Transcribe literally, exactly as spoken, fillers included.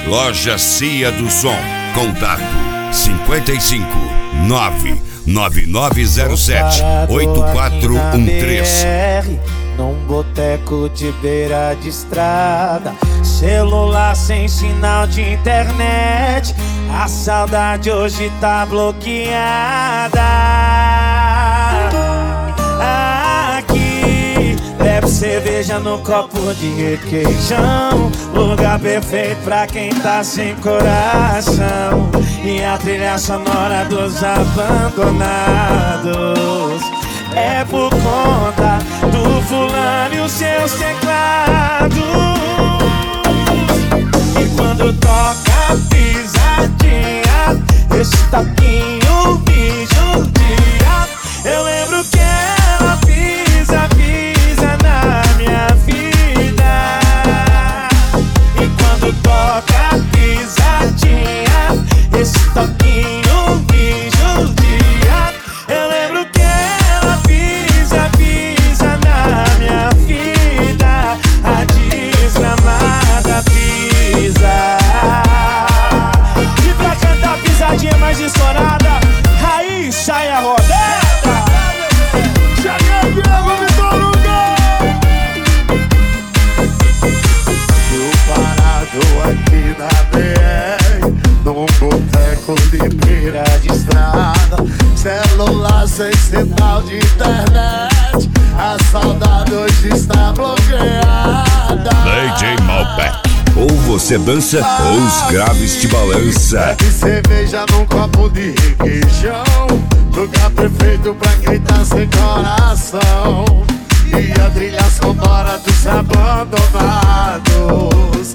Loja Cia do Som. Contato cinquenta e cinco, nove nove nove zero sete, oito quatro um três. Num boteco de beira de estrada, celular sem sinal de internet, a saudade hoje tá bloqueada. Aqui bebe cerveja no copo de requeijão, lugar perfeito pra quem tá sem coração. E a trilha sonora dos abandonados é por conta do fulano e os seus teclados. E quando toca pisadinha, esse toquinho me judia. Eu lembro que ela pisa, pisa na minha vida. E quando toca pisadinha, esse toquinho me judia. Eu lembro que ela pisa, pisa na minha vida. A desgramada pisa. E pra cantar pisadinha mais estourada, aí sai a rodada. Cheguei, Diego Vitor Hugo. Tô parado aqui na B R, num boteco de beira de estrada, celular sem sinal de internet, a saudade hoje está bloqueada. D J Malbec. Ou você dança ou os graves te balança. Bebe cerveja num copo de requeijão, lugar perfeito pra quem tá sem coração. E a trilha sonora dos abandonados